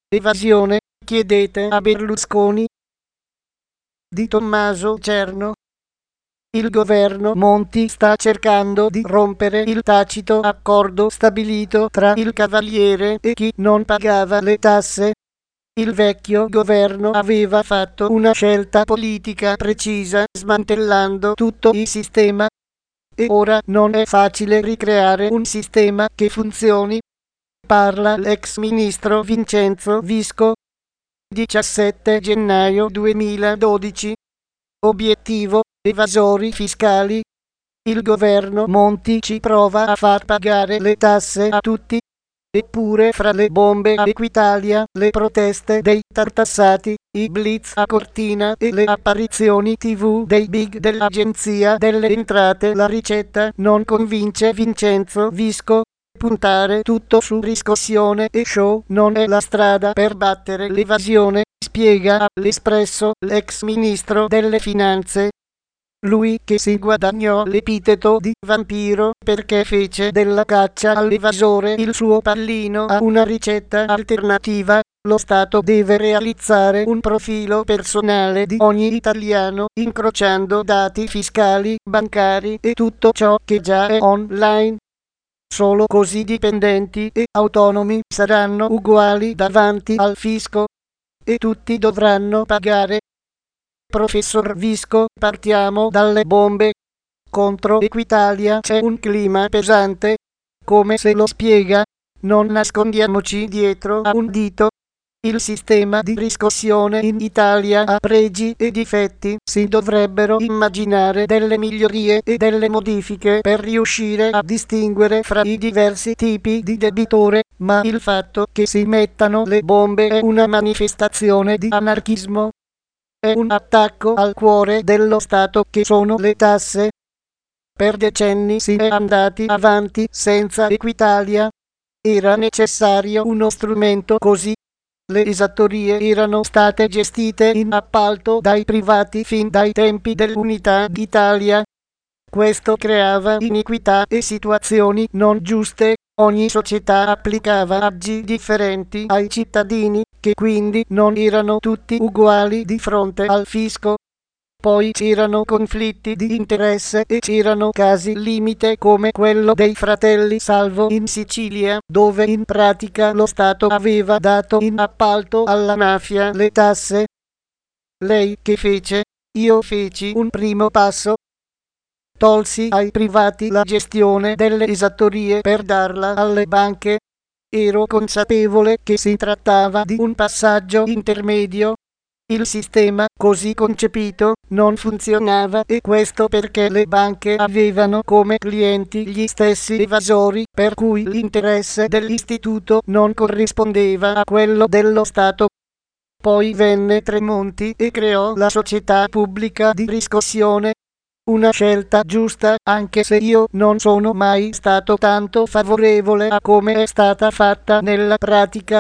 Evasione, chiedete a Berlusconi. Di Tommaso Cerno. Il governo Monti sta cercando di rompere il tacito accordo stabilito tra il Cavaliere e chi non pagava le tasse. Il vecchio governo aveva fatto una scelta politica precisa smantellando tutto il sistema. E ora non è facile ricreare un sistema che funzioni. Parla l'ex ministro Vincenzo Visco. 17 gennaio 2012. Obiettivo: evasori fiscali. Il governo Monti ci prova a far pagare le tasse a tutti. Eppure fra le bombe a Equitalia, le proteste dei tartassati, i blitz a Cortina e le apparizioni TV dei big dell'Agenzia delle Entrate, la ricetta non convince Vincenzo Visco. Puntare tutto su riscossione e show non è la strada per battere l'evasione, spiega all'Espresso l'ex ministro delle Finanze. Lui che si guadagnò l'epiteto di vampiro perché fece della caccia all'evasore il suo pallino a una ricetta alternativa. Lo Stato deve realizzare un profilo personale di ogni italiano, incrociando dati fiscali, bancari e tutto ciò che già è online. Solo così dipendenti e autonomi saranno uguali davanti al fisco. E tutti dovranno pagare. Professor Visco, partiamo dalle bombe. Contro Equitalia c'è un clima pesante. Come se lo spiega? Non nascondiamoci dietro a un dito. Il sistema di riscossione in Italia ha pregi e difetti, si dovrebbero immaginare delle migliorie e delle modifiche per riuscire a distinguere fra i diversi tipi di debitore, ma il fatto che si mettano le bombe è una manifestazione di anarchismo. È un attacco al cuore dello Stato che sono le tasse. Per decenni si è andati avanti senza Equitalia. Era necessario uno strumento così. Le esattorie erano state gestite in appalto dai privati fin dai tempi dell'Unità d'Italia. Questo creava iniquità e situazioni non giuste. Ogni società applicava aggi differenti ai cittadini, che quindi non erano tutti uguali di fronte al fisco. Poi c'erano conflitti di interesse e c'erano casi limite come quello dei fratelli Salvo in Sicilia, dove in pratica lo Stato aveva dato in appalto alla mafia le tasse. Lei che fece? Io feci un primo passo. Tolsi ai privati la gestione delle esattorie per darla alle banche. Ero consapevole che si trattava di un passaggio intermedio. Il sistema, così concepito, non funzionava e questo perché le banche avevano come clienti gli stessi evasori, per cui l'interesse dell'istituto non corrispondeva a quello dello Stato. Poi venne Tremonti e creò la società pubblica di riscossione. Una scelta giusta, anche se io non sono mai stato tanto favorevole a come è stata fatta nella pratica.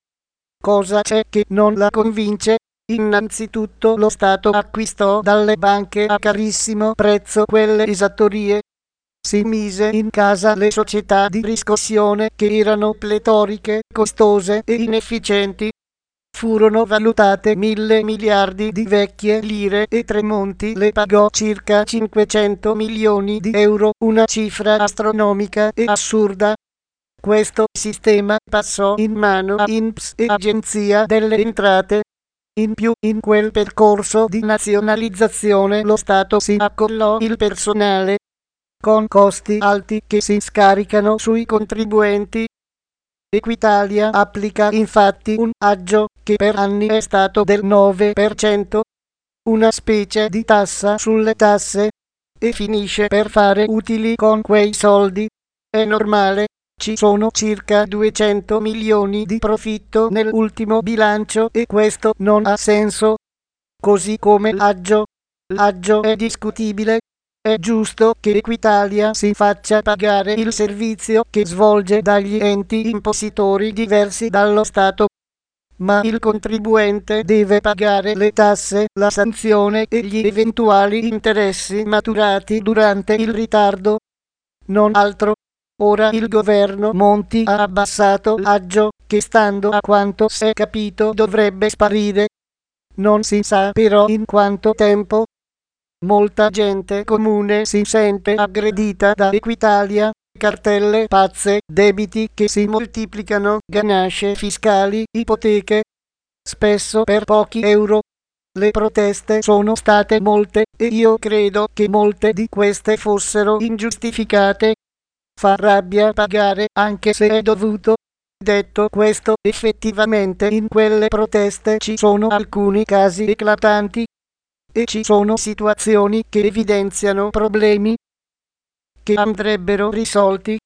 Cosa c'è che non la convince? Innanzitutto lo Stato acquistò dalle banche a carissimo prezzo quelle esattorie. Si mise in casa le società di riscossione che erano pletoriche, costose e inefficienti. Furono valutate 1.000 miliardi di vecchie lire e Tremonti le pagò circa 500 milioni di euro, una cifra astronomica e assurda. Questo sistema passò in mano a INPS e Agenzia delle Entrate. In più, in quel percorso di nazionalizzazione lo Stato si accollò il personale, con costi alti che si scaricano sui contribuenti. Equitalia applica infatti un aggio che per anni è stato del 9%, una specie di tassa sulle tasse, e finisce per fare utili con quei soldi. È normale. Ci sono circa 200 milioni di profitto nell'ultimo bilancio e questo non ha senso. Così come l'aggio. L'aggio è discutibile. È giusto che Equitalia si faccia pagare il servizio che svolge dagli enti impositori diversi dallo Stato. Ma il contribuente deve pagare le tasse, la sanzione e gli eventuali interessi maturati durante il ritardo. Non altro. Ora il governo Monti ha abbassato l'aggio, che stando a quanto si è capito dovrebbe sparire. Non si sa però in quanto tempo. Molta gente comune si sente aggredita da Equitalia, cartelle pazze, debiti che si moltiplicano, ganasce fiscali, ipoteche, spesso per pochi euro. Le proteste sono state molte e io credo che molte di queste fossero ingiustificate. Fa rabbia pagare anche se è dovuto. Detto questo, effettivamente in quelle proteste ci sono alcuni casi eclatanti e ci sono situazioni che evidenziano problemi che andrebbero risolti.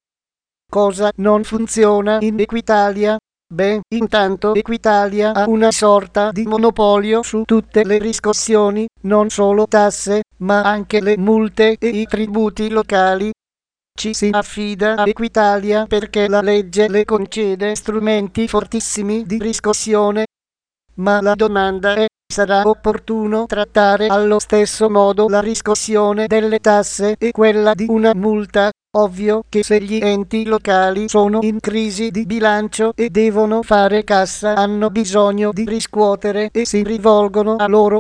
Cosa non funziona in Equitalia? Beh, intanto Equitalia ha una sorta di monopolio su tutte le riscossioni, non solo tasse, ma anche le multe e i tributi locali. Ci si affida a Equitalia perché la legge le concede strumenti fortissimi di riscossione. Ma la domanda è: sarà opportuno trattare allo stesso modo la riscossione delle tasse e quella di una multa? Ovvio che se gli enti locali sono in crisi di bilancio e devono fare cassa hanno bisogno di riscuotere e si rivolgono a loro.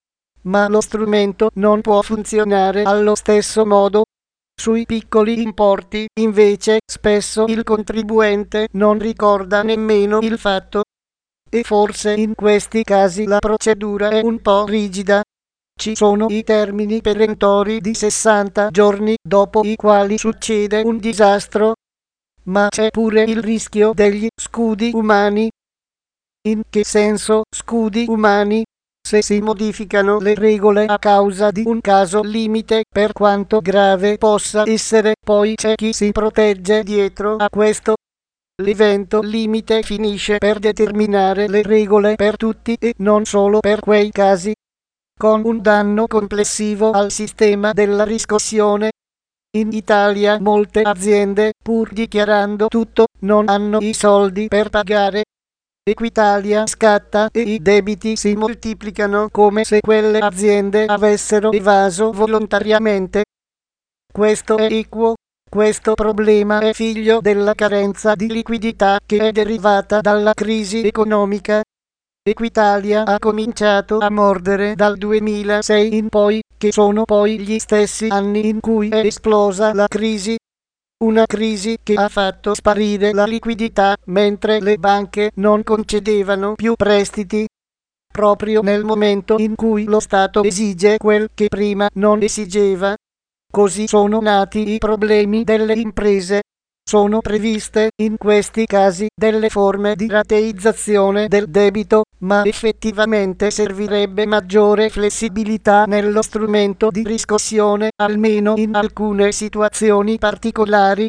Ma lo strumento non può funzionare allo stesso modo. Sui piccoli importi, invece, spesso il contribuente non ricorda nemmeno il fatto. E forse in questi casi la procedura è un po' rigida. Ci sono i termini perentori di 60 giorni dopo i quali succede un disastro. Ma c'è pure il rischio degli scudi umani. In che senso scudi umani? Se si modificano le regole a causa di un caso limite, per quanto grave possa essere, poi c'è chi si protegge dietro a questo. L'evento limite finisce per determinare le regole per tutti e non solo per quei casi, con un danno complessivo al sistema della riscossione. In Italia molte aziende, pur dichiarando tutto, non hanno i soldi per pagare. Equitalia scatta e i debiti si moltiplicano come se quelle aziende avessero evaso volontariamente. Questo è equo? Questo problema è figlio della carenza di liquidità che è derivata dalla crisi economica. Equitalia ha cominciato a mordere dal 2006 in poi, che sono poi gli stessi anni in cui è esplosa la crisi. Una crisi che ha fatto sparire la liquidità mentre le banche non concedevano più prestiti. Proprio nel momento in cui lo Stato esige quel che prima non esigeva. Così sono nati i problemi delle imprese. Sono previste in questi casi delle forme di rateizzazione del debito, ma effettivamente servirebbe maggiore flessibilità nello strumento di riscossione, almeno in alcune situazioni particolari.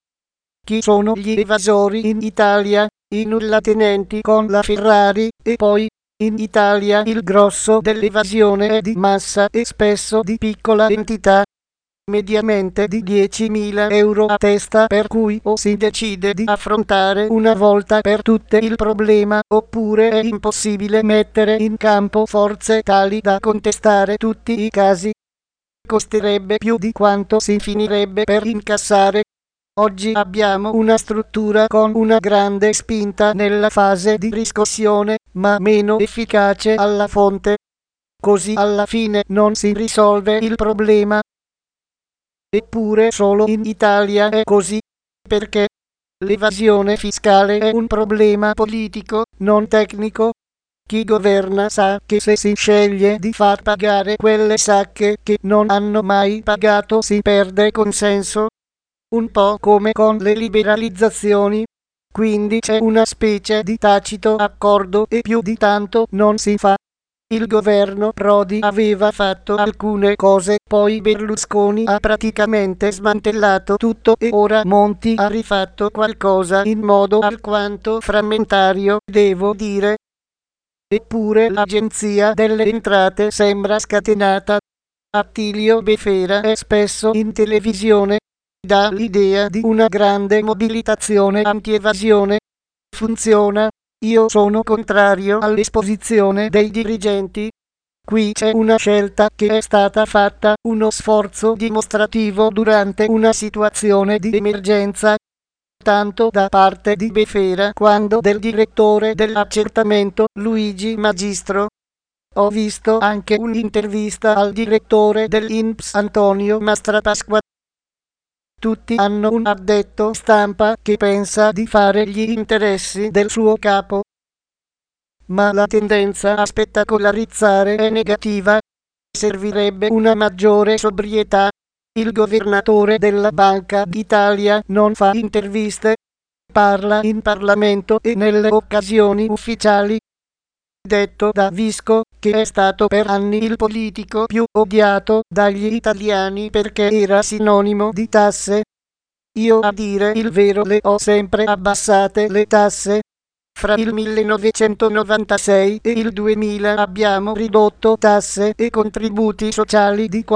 Chi sono gli evasori in Italia? I nullatenenti con la Ferrari, e poi in Italia il grosso dell'evasione è di massa e spesso di piccola entità. Mediamente di 10.000 euro a testa, per cui o si decide di affrontare una volta per tutte il problema, oppure è impossibile mettere in campo forze tali da contestare tutti i casi. Costerebbe più di quanto si finirebbe per incassare. Oggi abbiamo una struttura con una grande spinta nella fase di riscossione, ma meno efficace alla fonte. Così alla fine non si risolve il problema. Eppure solo in Italia è così, perché l'evasione fiscale è un problema politico, non tecnico. Chi governa sa che se si sceglie di far pagare quelle sacche che non hanno mai pagato si perde consenso. Un po' come con le liberalizzazioni. Quindi c'è una specie di tacito accordo e più di tanto non si fa. Il governo Prodi aveva fatto alcune cose, poi Berlusconi ha praticamente smantellato tutto e ora Monti ha rifatto qualcosa in modo alquanto frammentario, devo dire. Eppure l'Agenzia delle Entrate sembra scatenata. Attilio Befera è spesso in televisione. Dà l'idea di una grande mobilitazione anti-evasione. Funziona. Io sono contrario all'esposizione dei dirigenti. Qui c'è una scelta che è stata fatta, uno sforzo dimostrativo durante una situazione di emergenza, tanto da parte di Befera quanto del direttore dell'accertamento, Luigi Magistro. Ho visto anche un'intervista al direttore dell'INPS, Antonio Mastrapasqua. Tutti hanno un addetto stampa che pensa di fare gli interessi del suo capo. Ma la tendenza a spettacolarizzare è negativa. Servirebbe una maggiore sobrietà. Il governatore della Banca d'Italia non fa interviste, parla in Parlamento e nelle occasioni ufficiali. Detto da Visco, che è stato per anni il politico più odiato dagli italiani perché era sinonimo di tasse. Io, a dire il vero, le ho sempre abbassate le tasse. Fra il 1996 e il 2000 abbiamo ridotto tasse e contributi sociali di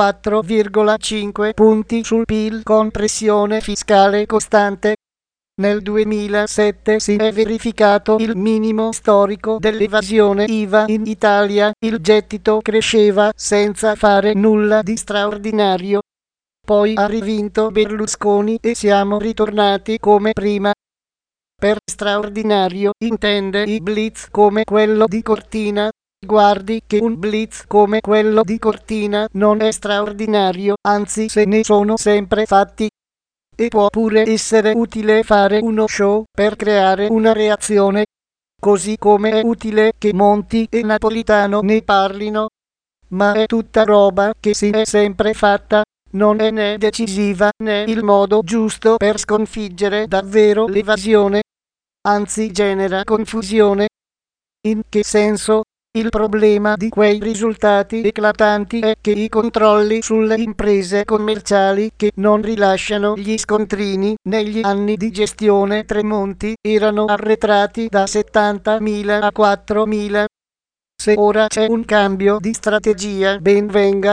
4,5 punti sul PIL con pressione fiscale costante. Nel 2007 si è verificato il minimo storico dell'evasione IVA in Italia, il gettito cresceva senza fare nulla di straordinario. Poi ha rivinto Berlusconi e siamo ritornati come prima. Per straordinario intende i blitz come quello di Cortina. Guardi che un blitz come quello di Cortina non è straordinario, anzi se ne sono sempre fatti. E può pure essere utile fare uno show per creare una reazione, così come è utile che Monti e Napolitano ne parlino. Ma è tutta roba che si è sempre fatta. Non è né decisiva né il modo giusto per sconfiggere davvero l'evasione. Anzi genera confusione. In che senso? Il problema di quei risultati eclatanti è che i controlli sulle imprese commerciali che non rilasciano gli scontrini negli anni di gestione Tremonti erano arretrati da 70.000 a 4.000. Se ora c'è un cambio di strategia, ben venga.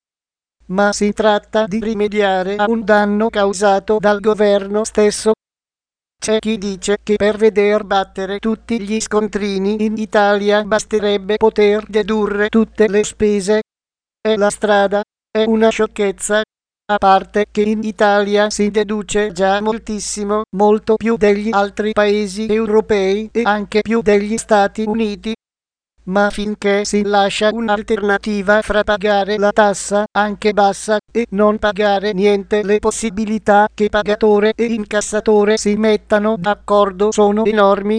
Ma si tratta di rimediare a un danno causato dal governo stesso. C'è chi dice che per veder battere tutti gli scontrini in Italia basterebbe poter dedurre tutte le spese. È la strada, è una sciocchezza. A parte che in Italia si deduce già moltissimo, molto più degli altri paesi europei e anche più degli Stati Uniti. Ma finché si lascia un'alternativa fra pagare la tassa, anche bassa, e non pagare niente, le possibilità che pagatore e incassatore si mettano d'accordo sono enormi.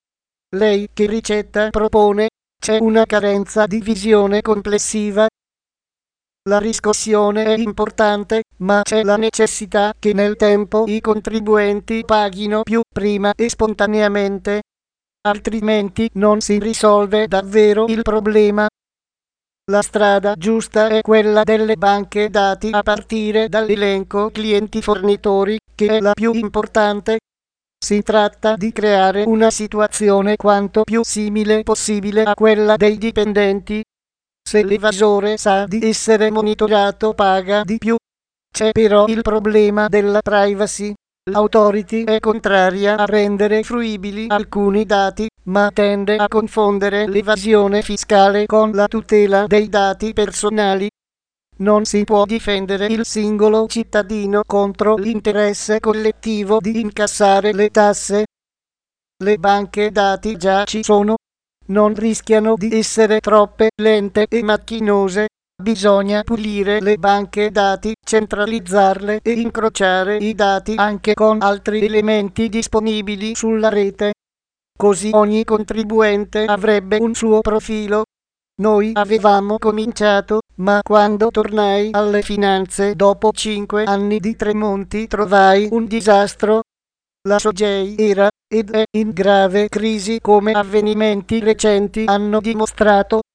Lei che ricetta propone? C'è una carenza di visione complessiva. La riscossione è importante, ma c'è la necessità che nel tempo i contribuenti paghino più prima e spontaneamente. Altrimenti non si risolve davvero il problema. La strada giusta è quella delle banche dati a partire dall'elenco clienti-fornitori, che è la più importante. Si tratta di creare una situazione quanto più simile possibile a quella dei dipendenti. Se l'evasore sa di essere monitorato paga di più. C'è però il problema della privacy. L'autority è contraria a rendere fruibili alcuni dati, ma tende a confondere l'evasione fiscale con la tutela dei dati personali. Non si può difendere il singolo cittadino contro l'interesse collettivo di incassare le tasse. Le banche dati già ci sono. Non rischiano di essere troppe, lente e macchinose. Bisogna pulire le banche dati, centralizzarle e incrociare i dati anche con altri elementi disponibili sulla rete. Così ogni contribuente avrebbe un suo profilo. Noi avevamo cominciato, ma quando tornai alle finanze dopo 5 anni di Tremonti trovai un disastro. La SOGEI era ed è in grave crisi, come avvenimenti recenti hanno dimostrato.